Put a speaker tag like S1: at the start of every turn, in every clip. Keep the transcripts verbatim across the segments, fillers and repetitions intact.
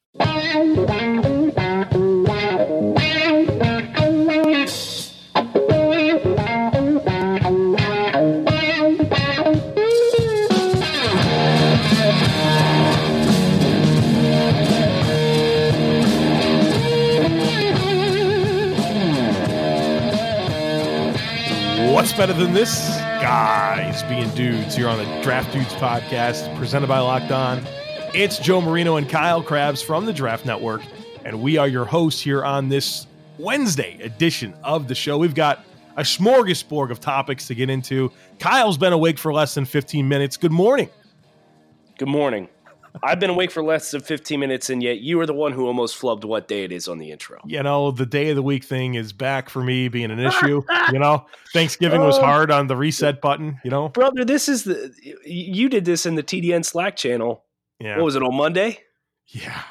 S1: What's better than this? Guys being dudes here on the Draft Dudes podcast presented by Locked On. It's Joe Marino and Kyle Krabs from the Draft Network, and we are your hosts here on this Wednesday edition of the show. We've got a smorgasbord of topics to get into. Kyle's been awake for less than fifteen minutes. Good morning.
S2: Good morning. I've been awake for less than fifteen minutes, and yet you are the one who almost flubbed what day it is on the intro.
S1: You know, the day of the week thing is back for me being an issue. You know, Thanksgiving was hard on the reset button, you know.
S2: Brother, this is the – you did this in the T D N Slack channel.
S1: Yeah.
S2: What was it, on Monday?
S1: Yeah.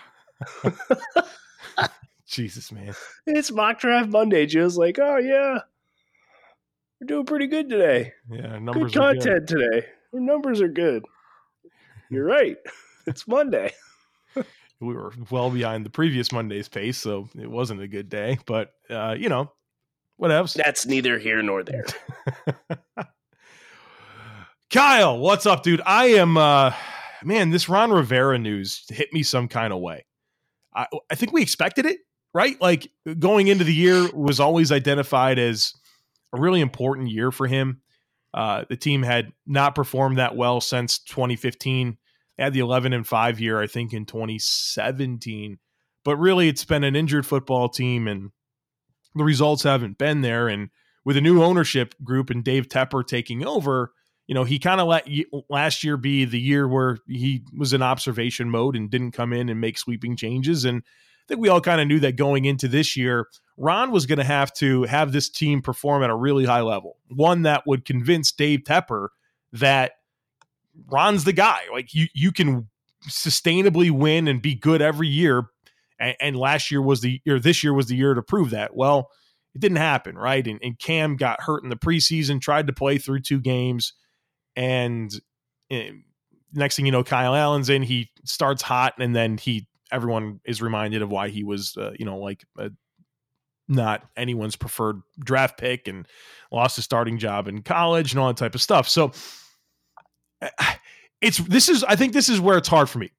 S1: Jesus, man.
S2: It's Mock Draft Monday. Joe's like, oh, yeah, we're doing pretty good today.
S1: Yeah, numbers
S2: good
S1: are
S2: content
S1: good.
S2: today. Our numbers are good. You're right. It's Monday.
S1: We were well behind the previous Monday's pace, so it wasn't a good day. But, uh, you know, whatevs.
S2: That's neither here nor there.
S1: Kyle, what's up, dude? I am, uh, man, this Ron Rivera news hit me some kind of way. I, I think we expected it, right? Like, going into the year was always identified as a really important year for him. Uh, the team had not performed that well since twenty fifteen. They had the eleven and five year, I think, in twenty seventeen. But really, it's been an injured football team, and the results haven't been there. And with a new ownership group and Dave Tepper taking over, you know, he kind of let last year be the year where he was in observation mode and didn't come in and make sweeping changes. And I think we all kind of knew that going into this year, Ron was going to have to have this team perform at a really high level, one that would convince Dave Tepper that Ron's the guy. Like, you, you can sustainably win and be good every year. And, and last year was the year, this year was the year to prove that. Well, it didn't happen, right? And, and Cam got hurt in the preseason, tried to play through two games. And, and next thing you know, Kyle Allen's in, he starts hot. And then he, everyone is reminded of why he was, uh, you know, like a, not anyone's preferred draft pick and lost his starting job in college and all that type of stuff. So it's, this is, I think this is where it's hard for me.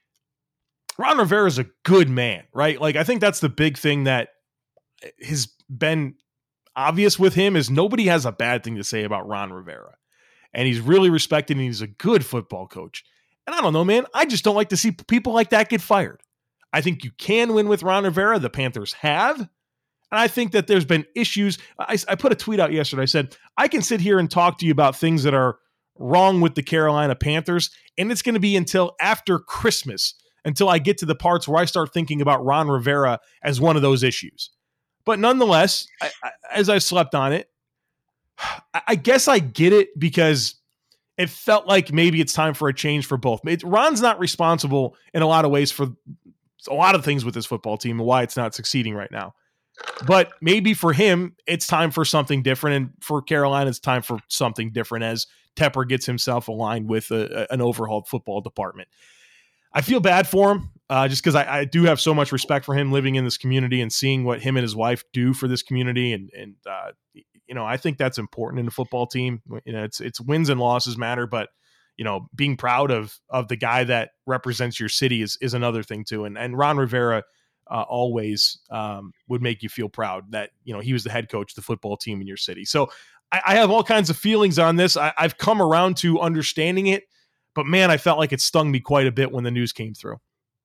S1: Ron Rivera is a good man, right? Like, I think that's the big thing that has been obvious with him is nobody has a bad thing to say about Ron Rivera, and he's really respected and he's a good football coach. And I don't know, man, I just don't like to see people like that get fired. I think you can win with Ron Rivera. The Panthers have. And I think that there's been issues. I, I put a tweet out yesterday. I said, I can sit here and talk to you about things that are wrong with the Carolina Panthers, and it's going to be until after Christmas, until I get to the parts where I start thinking about Ron Rivera as one of those issues. But nonetheless, I, I, as I slept on it, I, I guess I get it because it felt like maybe it's time for a change for both. It, Ron's not responsible in a lot of ways for a lot of things with this football team and why it's not succeeding right now. But maybe for him, it's time for something different. And for Carolina, it's time for something different as Tepper gets himself aligned with a, a, an overhauled football department. I feel bad for him uh, just because I, I do have so much respect for him living in this community and seeing what him and his wife do for this community. And, and uh, you know, I think that's important in a football team. You know, it's it's wins and losses matter, but, you know, being proud of of the guy that represents your city is is another thing too. And, and Ron Rivera Uh, always um, would make you feel proud that, you know, he was the head coach of the football team in your city. So I, I have all kinds of feelings on this. I, I've come around to understanding it, but man, I felt like it stung me quite a bit when the news came through.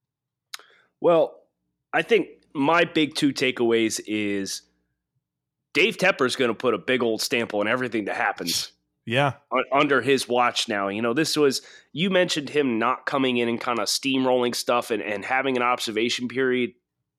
S2: Well, I think my big two takeaways is Dave Tepper is going to put a big old stamp on everything that happens.
S1: Yeah.
S2: Under his watch now. You know, this was, you mentioned him not coming in and kind of steamrolling stuff and, and having an observation period.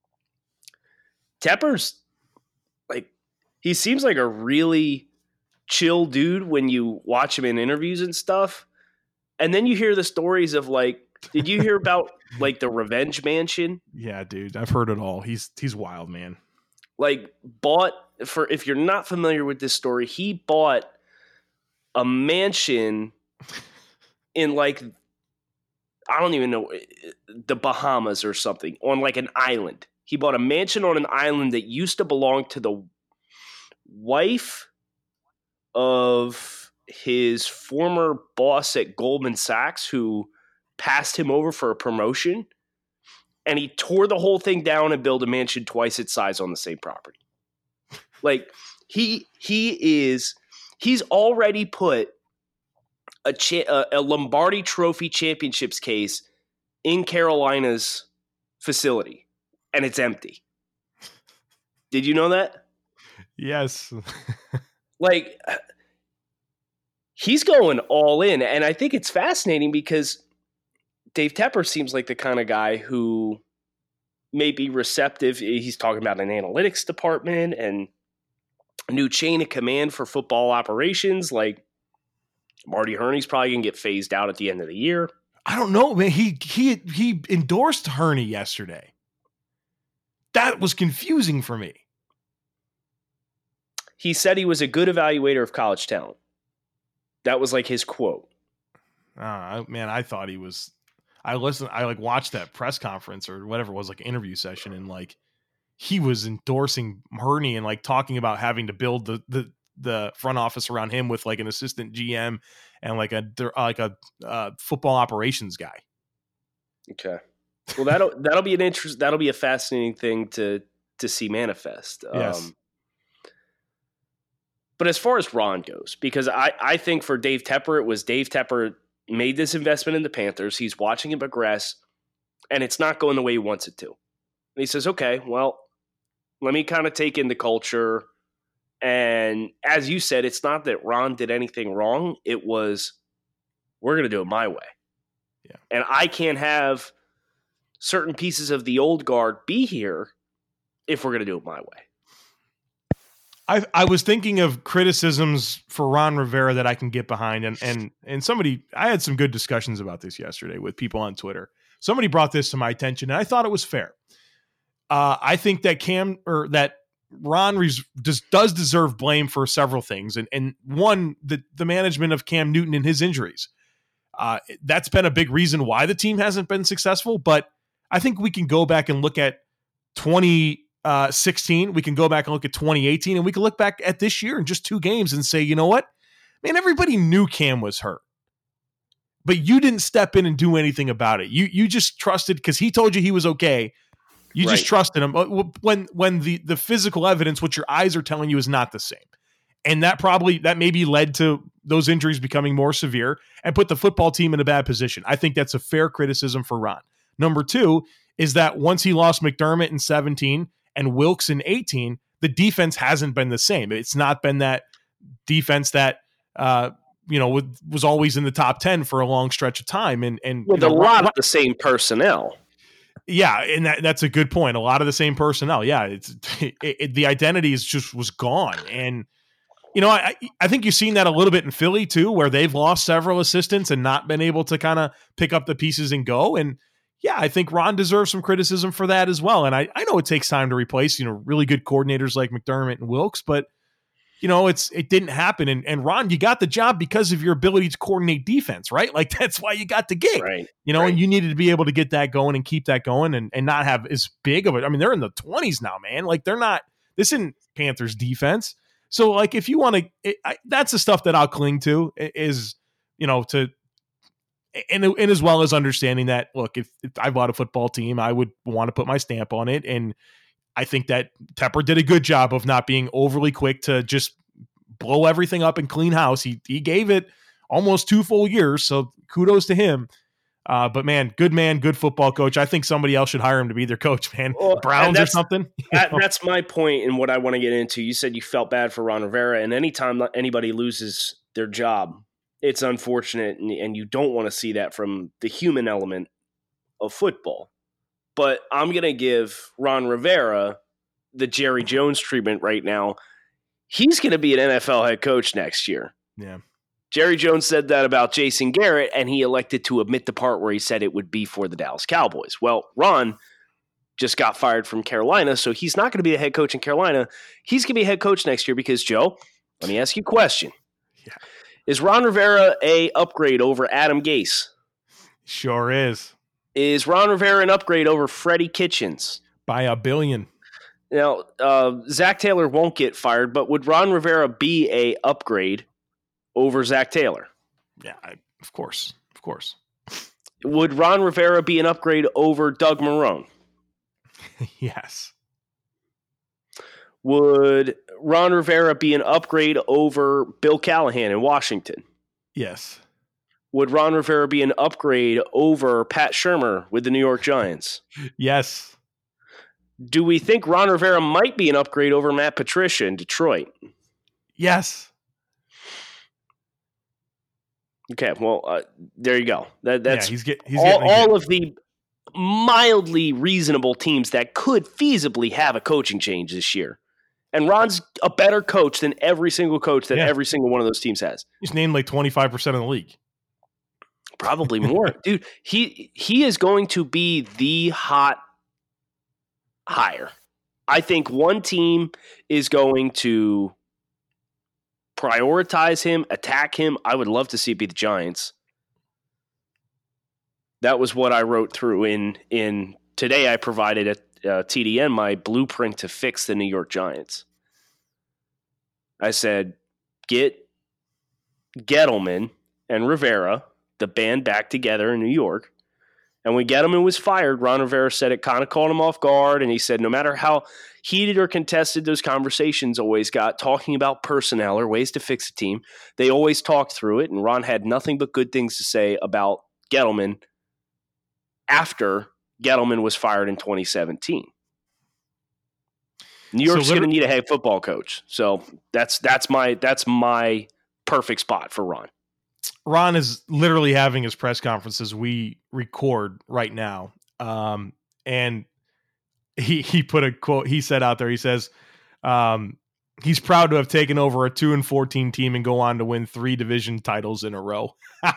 S2: Tepper's like, he seems like a really chill dude when you watch him in interviews and stuff. And then you hear the stories of like, did you hear about like the Revenge Mansion?
S1: Yeah, dude, I've heard it all. He's, he's wild, man.
S2: Like bought for, if you're not familiar with this story, he bought a mansion in like I don't even know, the Bahamas or something, on like an island. He bought a mansion on an island that used to belong to the wife of his former boss at Goldman Sachs, who passed him over for a promotion. And he tore the whole thing down and built a mansion twice its size on the same property. Like, he he is he's already put a cha- a Lombardi Trophy championships case in Carolina's facility, and it's empty. Did you know that?
S1: Yes.
S2: Like, he's going all in, and I think it's fascinating because Dave Tepper seems like the kind of guy who may be receptive. He's talking about an analytics department and a new chain of command for football operations. Like, Marty Herney's probably going to get phased out at the end of the year.
S1: I don't know, man. He he he endorsed Herney yesterday. That was confusing for me.
S2: He said he was a good evaluator of college talent. That was like his quote.
S1: Uh, man, I thought he was. I listened. I like watched that press conference or whatever it was, like interview session, and like he was endorsing Herney and like talking about having to build the the the front office around him with like an assistant G M and like a like a uh, football operations guy.
S2: Okay, well that'll that'll be an interest. That'll be a fascinating thing to to see manifest.
S1: Yes.
S2: Um, but as far as Ron goes, because I I think for Dave Tepper, it was Dave Tepper made this investment in the Panthers. He's watching it progress, and it's not going the way he wants it to. And he says, okay, well, let me kind of take in the culture. And as you said, it's not that Ron did anything wrong. It was, we're going to do it my way.
S1: Yeah.
S2: And I can't have certain pieces of the old guard be here if we're going to do it my way.
S1: I I was thinking of criticisms for Ron Rivera that I can get behind, and and and somebody I had some good discussions about this yesterday with people on Twitter. Somebody brought this to my attention, and I thought it was fair. Uh, I think that Cam or that Ron res, does does deserve blame for several things, and and one the the management of Cam Newton and his injuries. Uh, that's been a big reason why the team hasn't been successful. But I think we can go back and look at twenty sixteen. We can go back and look at twenty eighteen, and we can look back at this year in just two games and say, you know what, man, everybody knew Cam was hurt, but you didn't step in and do anything about it. You you just trusted because he told you he was okay. You
S2: Right.
S1: just trusted him when when the the physical evidence, what your eyes are telling you, is not the same. And that probably that maybe led to those injuries becoming more severe and put the football team in a bad position. I think that's a fair criticism for Ron. Number two is that once he lost McDermott in seventeen and Wilkes in eighteen, the defense hasn't been the same. It's not been that defense that uh, you know was always in the top ten for a long stretch of time. And and
S2: With
S1: you know,
S2: a lot
S1: Ron,
S2: of the same personnel.
S1: Yeah, and that, that's a good point. A lot of the same personnel. Yeah, it's it, it, the identity is just was gone. And you know, I I think you've seen that a little bit in Philly too, where they've lost several assistants and not been able to kind of pick up the pieces and go. And yeah, I think Ron deserves some criticism for that as well. And I I know it takes time to replace, you know, really good coordinators like McDermott and Wilkes, but you know, it's it didn't happen. And and Ron, you got the job because of your ability to coordinate defense, right? Like that's why you got the gig,
S2: Right.
S1: you know,
S2: right.
S1: and you needed to be able to get that going and keep that going and, and not have as big of it. I mean, they're in the twenties now, man. Like they're not, this isn't Panthers defense. So like, if you want to, that's the stuff that I'll cling to is, you know, to, and, and as well as understanding that, look, if, if I bought a football team, I would want to put my stamp on it. And I think that Tepper did a good job of not being overly quick to just blow everything up and clean house. He he gave it almost two full years, so kudos to him. Uh, but man, good man, good football coach. I think somebody else should hire him to be their coach, man.
S2: Well,
S1: Browns or something.
S2: That, that's my point in what I want to get into. You said you felt bad for Ron Rivera, and anytime anybody loses their job, it's unfortunate, and, and you don't want to see that from the human element of football. But I'm going to give Ron Rivera the Jerry Jones treatment right now. He's going to be an N F L head coach next year.
S1: Yeah.
S2: Jerry Jones said that about Jason Garrett, and he elected to omit the part where he said it would be for the Dallas Cowboys. Well, Ron just got fired from Carolina, so he's not going to be a head coach in Carolina. He's going to be a head coach next year because, Joe, let me ask you a question.
S1: Yeah.
S2: Is Ron Rivera a upgrade over Adam Gase?
S1: Sure is.
S2: Is Ron Rivera an upgrade over Freddie Kitchens?
S1: By a billion.
S2: Now, uh, Zach Taylor won't get fired, but would Ron Rivera be a upgrade over Zach Taylor?
S1: Yeah, I, of course. Of course.
S2: Would Ron Rivera be an upgrade over Doug Marrone?
S1: Yes.
S2: Would Ron Rivera be an upgrade over Bill Callahan in Washington?
S1: Yes.
S2: Would Ron Rivera be an upgrade over Pat Shurmur with the New York Giants?
S1: Yes.
S2: Do we think Ron Rivera might be an upgrade over Matt Patricia in Detroit?
S1: Yes.
S2: Okay, well, uh, there you go. That, that's
S1: yeah, he's get, he's
S2: all, all
S1: good.
S2: of the mildly reasonable teams that could feasibly have a coaching change this year. And Ron's a better coach than every single coach that yeah. every single one of those teams has.
S1: He's named like twenty-five percent of the league.
S2: Probably more. Dude, he he is going to be the hot hire. I think one team is going to prioritize him, attack him. I would love to see it be the Giants. That was what I wrote through in in today. I provided at uh, T D N my blueprint to fix the New York Giants. I said, get Gettleman and Rivera, the band, back together in New York. And when Gettleman was fired, Ron Rivera said it kind of caught him off guard. And he said, no matter how heated or contested those conversations always got, talking about personnel or ways to fix a team, they always talked through it. And Ron had nothing but good things to say about Gettleman after Gettleman was fired in twenty seventeen. New York's so going to need a head football coach. So that's that's my that's my perfect spot for Ron.
S1: Ron is literally having his press conference as we record right now. Um, and he he put a quote, he said out there, he says, um, he's proud to have taken over a two and fourteen team and go on to win three division titles in a row.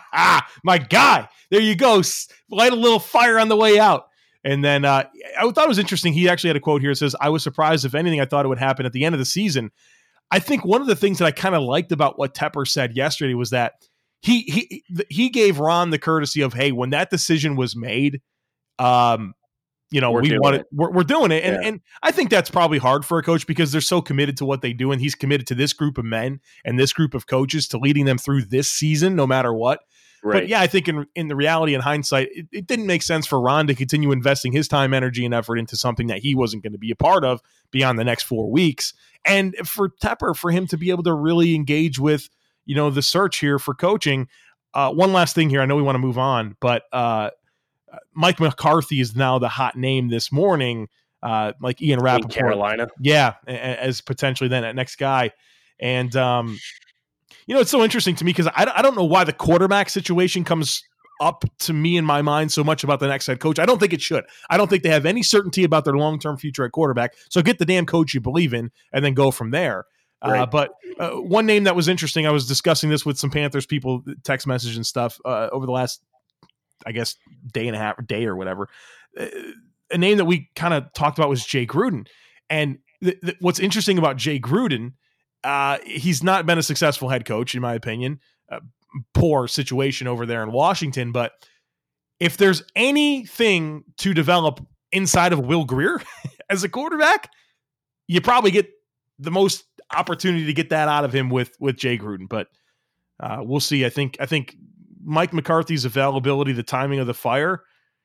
S1: My guy, there you go. Light a little fire on the way out. And then uh, I thought it was interesting. He actually had a quote here. It says, I was surprised. If anything, I thought it would happen at the end of the season. I think one of the things that I kind of liked about what Tepper said yesterday was that he he he gave Ron the courtesy of, hey, when that decision was made, um, you know, we're we want it. We're, we're doing it. And, yeah. and I think that's probably hard for a coach because they're so committed to what they do. And he's committed to this group of men and this group of coaches to leading them through this season, no matter what. Right. But yeah, I think in in the reality and hindsight, it, it didn't make sense for Ron to continue investing his time, energy, and effort into something that he wasn't going to be a part of beyond the next four weeks. And for Tepper, for him to be able to really engage with, you know, the search here for coaching. Uh, one last thing here. I know we want to move on, but uh, Mike McCarthy is now the hot name this morning, uh, like Ian Rappaport. In
S2: Carolina.
S1: Yeah, as potentially then that next guy. And, um, you know, it's so interesting to me because I, I don't know why the quarterback situation comes up to me in my mind so much about the next head coach. I don't think it should. I don't think they have any certainty about their long-term future at quarterback. So get the damn coach you believe in and then go from there. Right. Uh, but uh, one name that was interesting, I was discussing this with some Panthers people, text message and stuff uh, over the last, I guess, day and a half, day or whatever. Uh, a name that we kind of talked about was Jay Gruden. And th- th- what's interesting about Jay Gruden, uh, he's not been a successful head coach, in my opinion. Uh, poor situation over there in Washington. But if there's anything to develop inside of Will Grier as a quarterback, you probably get the most opportunity to get that out of him with with Jay Gruden. But uh, we'll see. I think I think Mike McCarthy's availability, the timing of the fire,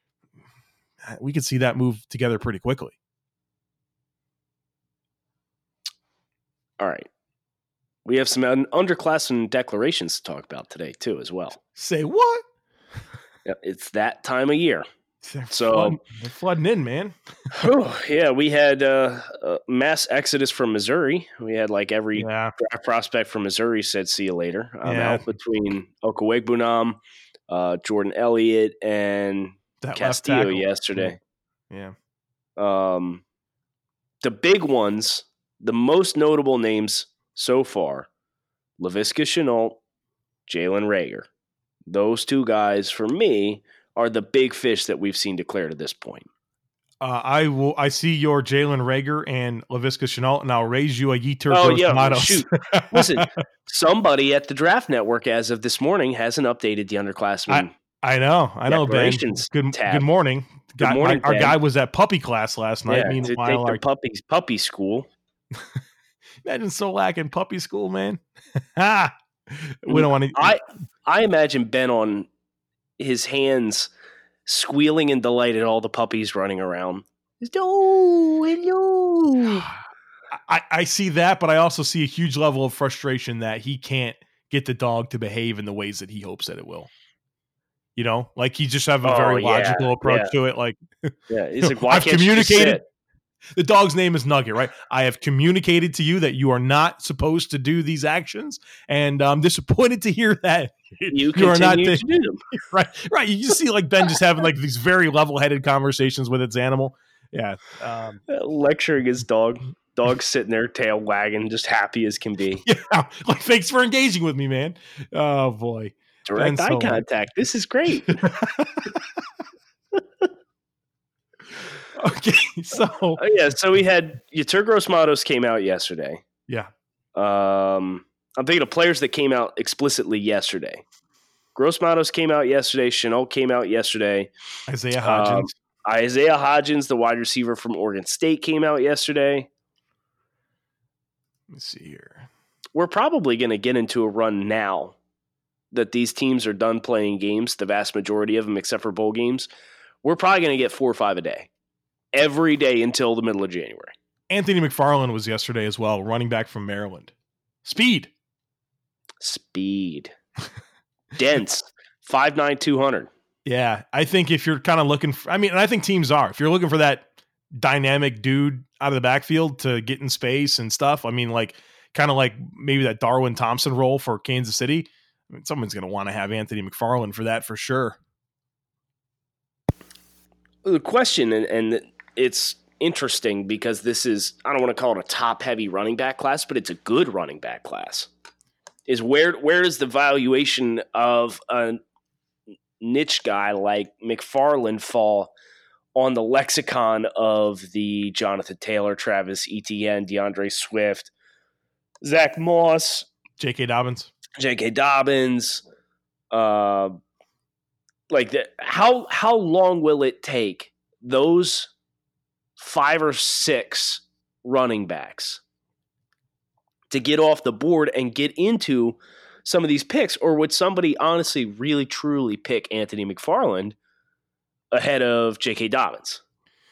S1: we could see that move together pretty quickly.
S2: All right. We have some underclassmen declarations to talk about today, too, as well.
S1: Say what?
S2: It's that time of year.
S1: They're
S2: so
S1: flooding, they're flooding in, man.
S2: whew, yeah, we had uh, a mass exodus from Missouri. We had like every
S1: yeah.
S2: draft prospect from Missouri said, see you later. I'm
S1: yeah.
S2: out between Okwegbunam, uh, Jordan Elliott, and
S1: that
S2: Castillo yesterday.
S1: Yeah.
S2: Um, the big ones, the most notable names so far, Laviska Shenault, Jalen Reagor. Those two guys, for me, are the big fish that we've seen declared at this point.
S1: Uh, I will. I see your Jalen Reagor and Laviska Shenault, and I'll raise you a Yetur
S2: oh,
S1: Gross
S2: yeah,
S1: Tomatoes.
S2: Shoot. Listen, somebody at the Draft Network as of this morning hasn't updated the underclassmen.
S1: I know, I know, Ben. Good,
S2: tab.
S1: good morning.
S2: Good
S1: Got,
S2: morning,
S1: my, our
S2: Ben.
S1: guy was at puppy class last night.
S2: Yeah,
S1: Meanwhile,
S2: to take
S1: our
S2: the puppies puppy school.
S1: Imagine Solak in puppy school, man. Ah, we don't want to.
S2: I I imagine Ben on his hands, squealing in delight at all the puppies running around. Oh, hello.
S1: I, I see that, but I also see a huge level of frustration that he can't get the dog to behave in the ways that he hopes that it will. You know, like he just have a
S2: Oh,
S1: very
S2: yeah,
S1: logical approach
S2: yeah.
S1: to it. Like,
S2: yeah, he's like, why
S1: I've
S2: can't
S1: communicated.
S2: You just sit?
S1: The dog's name is Nugget, right? I have communicated to you that you are not supposed to do these actions, and I'm disappointed to hear that
S2: you,
S1: you are not
S2: to
S1: the,
S2: do them.
S1: Right, right. You just see like Ben just having like these very level-headed conversations with its animal. Yeah, um,
S2: lecturing his dog. Dog sitting there, tail wagging, just happy as can be.
S1: Yeah, like thanks for engaging with me, man. Oh boy,
S2: direct
S1: Ben
S2: eye
S1: Solak.
S2: contact. This is great.
S1: Okay, so
S2: uh, yeah, so we had Yetur Gross-Matos came out yesterday.
S1: Yeah,
S2: um, I'm thinking of players that came out explicitly yesterday. Gross-Matos came out yesterday. Chanel came out yesterday.
S1: Isaiah Hodgins.
S2: Um, Isaiah Hodgins, the wide receiver from Oregon State, came out yesterday.
S1: Let me see here.
S2: We're probably going to get into a run now that these teams are done playing games, the vast majority of them, except for bowl games. We're probably going to get four or five a day, every day until the middle of January.
S1: Anthony McFarland was yesterday as well, running back from Maryland. Speed.
S2: Speed. Dense. five nine, two hundred.
S1: Yeah, I think if you're kind of looking for, I mean, and I think teams are, if you're looking for that dynamic dude out of the backfield to get in space and stuff, I mean, like, kind of like maybe that Darwin Thompson role for Kansas City, I mean, someone's going to want to have Anthony McFarland for that for sure.
S2: The question, and, and it's interesting because this is, I don't want to call it a top-heavy running back class, but it's a good running back class, is where where does the valuation of a niche guy like McFarland fall on the lexicon of the Jonathan Taylor, Travis Etienne, DeAndre Swift, Zach Moss,
S1: J K. Dobbins,
S2: J K. Dobbins, uh, like the, how how long will it take those five or six running backs to get off the board and get into some of these picks, or would somebody honestly, really, truly pick Anthony McFarland ahead of J K. Dobbins?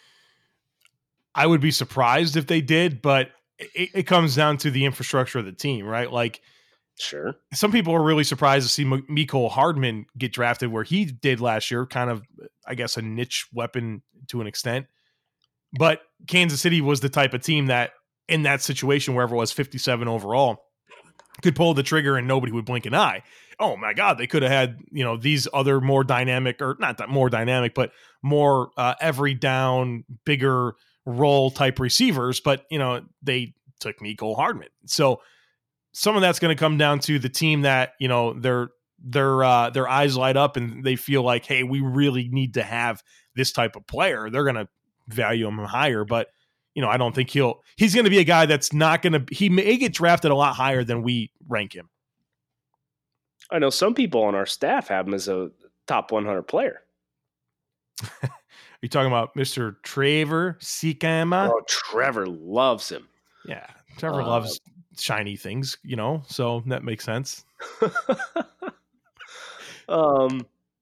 S1: I would be surprised if they did, but it, it comes down to the infrastructure of the team, right? Like,
S2: sure,
S1: some people are really surprised to see M- Mecole Hardman get drafted where he did last year, kind of, I guess, a niche weapon to an extent. But Kansas City was the type of team that, in that situation, wherever it was fifty-seven overall, could pull the trigger and nobody would blink an eye. Oh my God, they could have had, you know, these other more dynamic, or not that more dynamic, but more uh, every down, bigger role type receivers. But, you know, they took Mecole Hardman. So some of that's going to come down to the team that, you know, their their uh, their eyes light up and they feel like, hey, we really need to have this type of player. They're going to value him higher, but you know, I don't think he'll, he's going to be a guy that's not going to, he may get drafted a lot higher than we rank him.
S2: I know some people on our staff have him as a top one hundred player.
S1: Are you talking about Mister Trevor Sikkema?
S2: Oh, Trevor loves him.
S1: Yeah. Trevor
S2: uh,
S1: loves shiny things, you know, so that makes sense.
S2: um,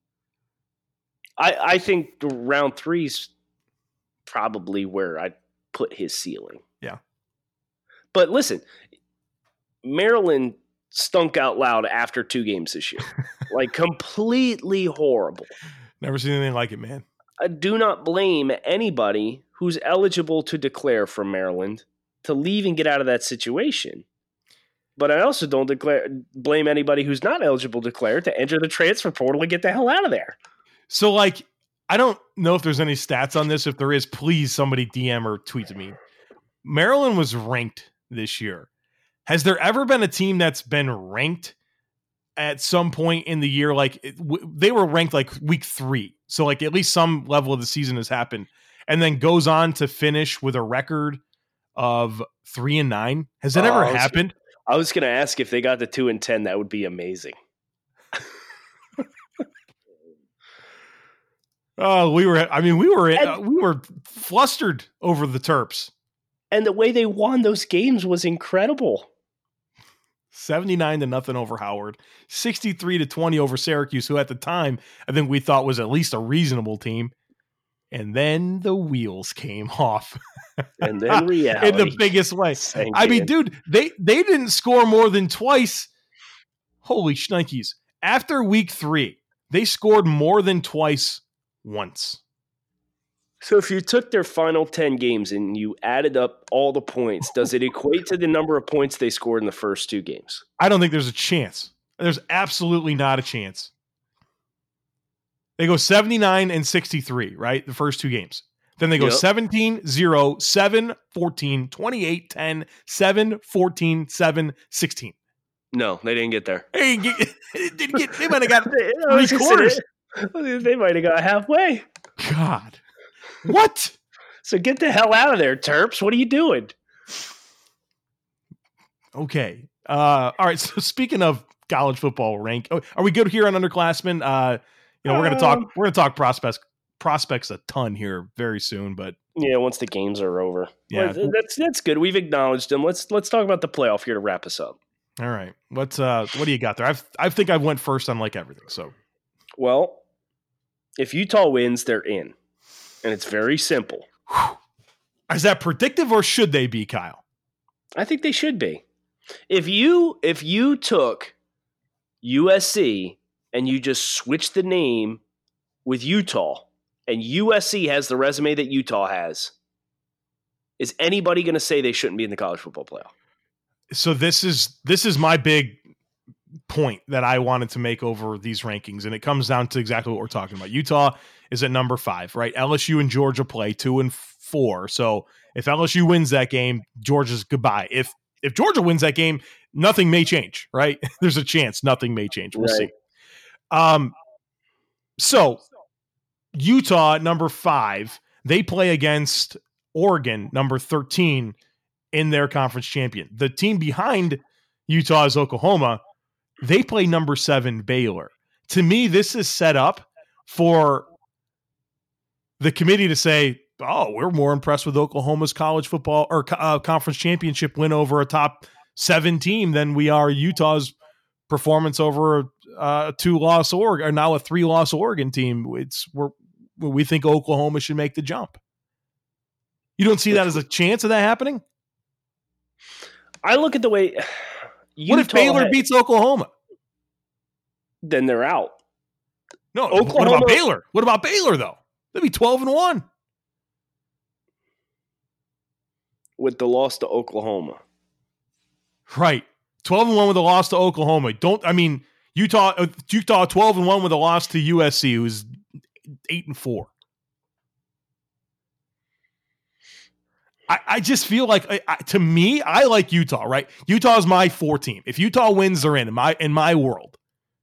S2: I, I think round three's probably where I'd put his ceiling.
S1: Yeah.
S2: But listen, Maryland stunk out loud after two games this year. Like, completely horrible.
S1: Never seen anything like it, man.
S2: I do not blame anybody who's eligible to declare from Maryland to leave and get out of that situation. But I also don't declare blame anybody who's not eligible to declare to enter the transfer portal and get the hell out of there.
S1: So, like, I don't know if there's any stats on this. If there is, please somebody D M or tweet to me. Maryland was ranked this year. Has there ever been a team that's been ranked at some point in the year? Like, it, w- they were ranked like week three. So, like, at least some level of the season has happened and then goes on to finish with a record of three and nine. Has that uh, ever I was, happened?
S2: I was going to ask if they got the two and ten. That would be amazing.
S1: Oh, we were. I mean, we were.
S2: And,
S1: uh, we were flustered over the Terps.
S2: And the way they won those games was incredible.
S1: seventy-nine to nothing over Howard, sixty-three to twenty over Syracuse, who at the time I think we thought was at least a reasonable team. And then the wheels came off.
S2: And then reality.
S1: In the biggest way. I mean, dude, they, they didn't score more than twice. Holy shnikes. After week three, they scored more than twice once.
S2: So if you took their final ten games and you added up all the points, does it equate to the number of points they scored in the first two games?
S1: I don't think there's a chance. There's absolutely not a chance. They go seventy-nine and sixty-three, right? The first two games. Then they go yep. seventeen, zero, seven, fourteen, twenty-eight, ten, seven, fourteen, seven, sixteen.
S2: No, they didn't get there.
S1: They, didn't get, they, didn't get, they might have got three quarters.
S2: They might have got halfway.
S1: God. What?
S2: So get the hell out of there, Terps. What are you doing?
S1: Okay. Uh, all right. So speaking of college football rank, oh, are we good here on underclassmen? Uh, you know, we're gonna talk. We're gonna talk prospects. Prospects a ton here very soon, but
S2: yeah, once the games are over,
S1: yeah,
S2: well, that's that's good. We've acknowledged them. Let's let's talk about the playoff here to wrap us up.
S1: All right. What's uh, what do you got there? I've I think I went first on like everything. So,
S2: well, if Utah wins, they're in. And it's very simple.
S1: Is that predictive or should they be, Kyle?
S2: I think they should be. If you if you took U S C and you just switched the name with Utah and U S C has the resume that Utah has, is anybody going to say they shouldn't be in the college football playoff?
S1: So this is this is my big point that I wanted to make over these rankings, and it comes down to exactly what we're talking about. Utah is at number five, right? L S U and Georgia play two and four. So if L S U wins that game, Georgia's goodbye. If if Georgia wins that game, nothing may change, right? There's a chance nothing may change. We'll right. see. Um, so Utah, number five, they play against Oregon, number thirteen, in their conference champion. The team behind Utah is Oklahoma. They play number seven, Baylor. To me, this is set up for the committee to say, oh, we're more impressed with Oklahoma's college football or uh, conference championship win over a top seven team than we are Utah's performance over uh, a two-loss Oregon, or now a three-loss Oregon team. It's we're, we think Oklahoma should make the jump. You don't see that as a chance of that happening?
S2: I look at the way
S1: Utah what if Baylor had, beats Oklahoma?
S2: Then they're out.
S1: No, Oklahoma, what about Baylor? What about Baylor, though? They'd be twelve and one.
S2: With the loss to Oklahoma.
S1: Right. twelve and one with a loss to Oklahoma. Don't, I mean, Utah, Utah twelve and one with a loss to U S C, who's eight and four. I, I just feel like, I, I, to me, I like Utah, right? Utah's my four team. If Utah wins, they're in, in my, in my world.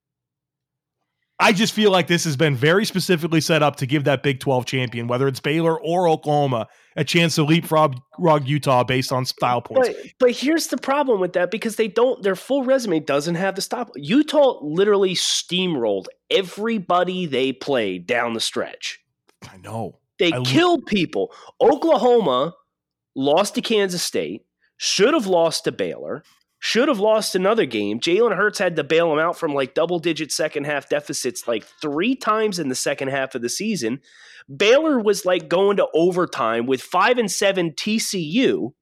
S1: I just feel like this has been very specifically set up to give that Big twelve champion, whether it's Baylor or Oklahoma, a chance to leapfrog Utah based on style points.
S2: But, but here's the problem with that, because they don't, their full resume doesn't have the stop. Utah literally steamrolled everybody they played down the stretch.
S1: I know.
S2: They
S1: I
S2: killed people. Oklahoma lost to Kansas State, should have lost to Baylor, should have lost another game. Jalen Hurts had to bail them out from like double-digit second-half deficits like three times in the second half of the season. Baylor was like going to overtime with five and seven T C U.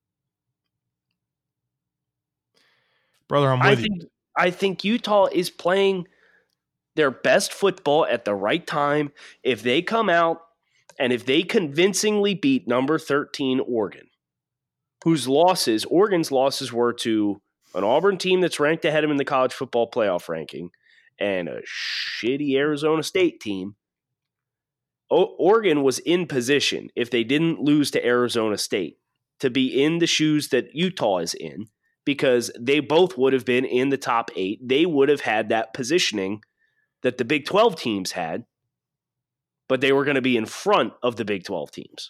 S1: Brother, I'm with
S2: I
S1: you.
S2: think, I think Utah is playing their best football at the right time. If they come out and if they convincingly beat number thirteen Oregon, whose losses, Oregon's losses were to an Auburn team that's ranked ahead of them in the college football playoff ranking and a shitty Arizona State team. O- Oregon was in position, if they didn't lose to Arizona State, to be in the shoes that Utah is in, because they both would have been in the top eight. They would have had that positioning that the Big twelve teams had, but they were going to be in front of the Big twelve teams.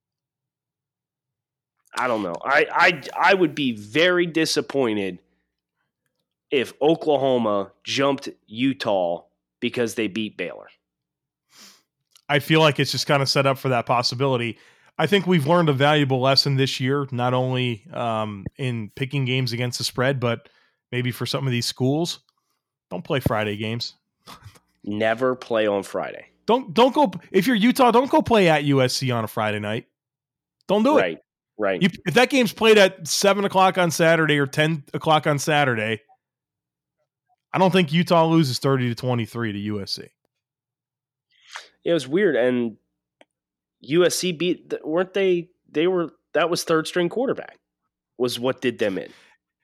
S2: I don't know. I, I I would be very disappointed if Oklahoma jumped Utah because they beat Baylor.
S1: I feel like it's just kind of set up for that possibility. I think we've learned a valuable lesson this year, not only um, in picking games against the spread, but maybe for some of these schools. Don't play Friday games.
S2: Never play on Friday.
S1: Don't don't go if you're Utah. Don't go play at U S C on a Friday night. Don't do
S2: right,
S1: it.
S2: Right,
S1: right. If that game's played at seven o'clock on Saturday or ten o'clock on Saturday, I don't think Utah loses thirty to twenty-three to U S C.
S2: It was weird, and U S C beat. Weren't they? They were. That was third string quarterback. Was what did them in.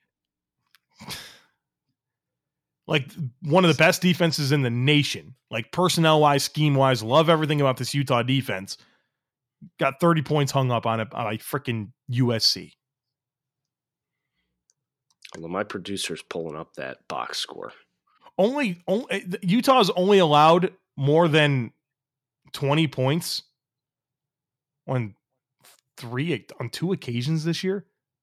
S1: Like one of the best defenses in the nation, like personnel wise, scheme wise, love everything about this Utah defense. Got thirty points hung up on it by freaking U S C.
S2: Well, my producer's pulling up that box score.
S1: Only, only Utah's only allowed more than twenty points on three on two occasions this year.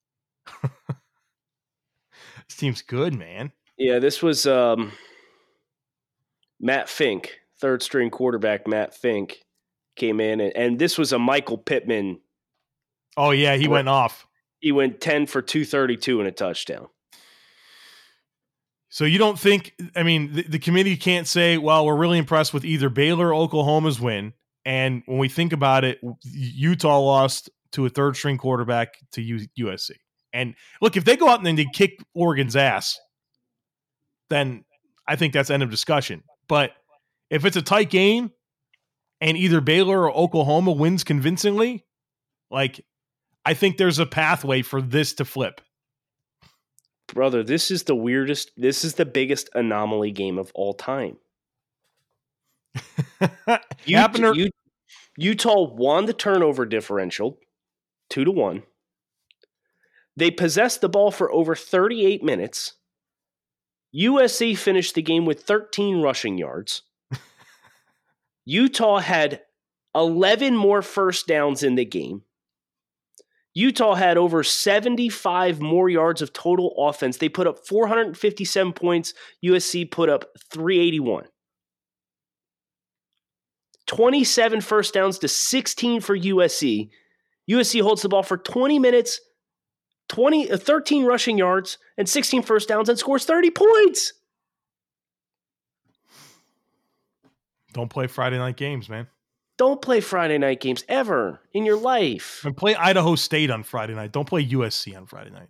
S1: This team's good, man.
S2: Yeah, this was um, Matt Fink, third string quarterback. Matt Fink came in, and, and this was a Michael Pittman.
S1: Oh yeah, he went off.
S2: He went ten for two thirty-two and a touchdown.
S1: So you don't think? I mean, the, the committee can't say, "Well, we're really impressed with either Baylor or Oklahoma's win." And when we think about it, Utah lost to a third string quarterback to U S C. And look, if they go out and then they kick Oregon's ass, then I think that's end of discussion. But if it's a tight game and either Baylor or Oklahoma wins convincingly, like I think there's a pathway for this to flip.
S2: Brother, this is the weirdest, this is the biggest anomaly game of all time. Utah, to- Utah won the turnover differential two to one. They possessed the ball for over thirty-eight minutes. U S C finished the game with thirteen rushing yards. Utah had eleven more first downs in the game. Utah had over seventy-five more yards of total offense. They put up four hundred fifty-seven points. U S C put up three eighty-one. twenty-seven first downs to sixteen for U S C. U S C holds the ball for twenty minutes, twenty, uh, thirteen rushing yards, and sixteen first downs and scores thirty points.
S1: Don't play Friday night games, man.
S2: Don't play Friday night games ever in your life.
S1: And play Idaho State on Friday night. Don't play U S C on Friday night.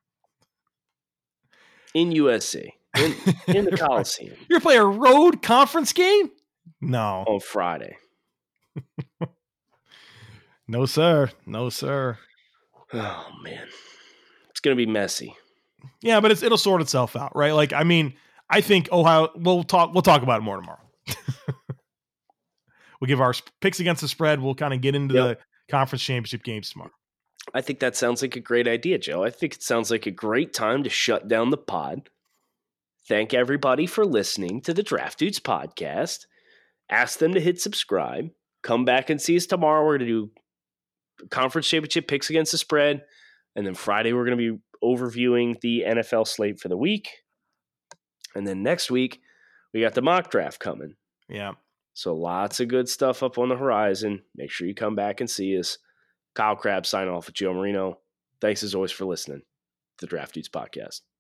S2: In U S C. In, in the Coliseum.
S1: You're going to play a road conference game? No.
S2: On Friday.
S1: No, sir. No, sir.
S2: Oh, man. It's going to be messy.
S1: Yeah, but it's, it'll sort itself out, right? Like, I mean, I think Ohio, we'll talk, we'll talk about it more tomorrow. We'll give our picks against the spread. We'll kind of get into yep. the conference championship games tomorrow.
S2: I think that sounds like a great idea, Joe. I think it sounds like a great time to shut down the pod. Thank everybody for listening to the Draft Dudes podcast. Ask them to hit subscribe. Come back and see us tomorrow. We're going to do conference championship picks against the spread. And then Friday, we're going to be overviewing the N F L slate for the week. And then next week, we got the mock draft coming.
S1: Yeah.
S2: So lots of good stuff up on the horizon. Make sure you come back and see us. Kyle Crabb signing off with Joe Marino. Thanks as always for listening to the Draft Dudes podcast.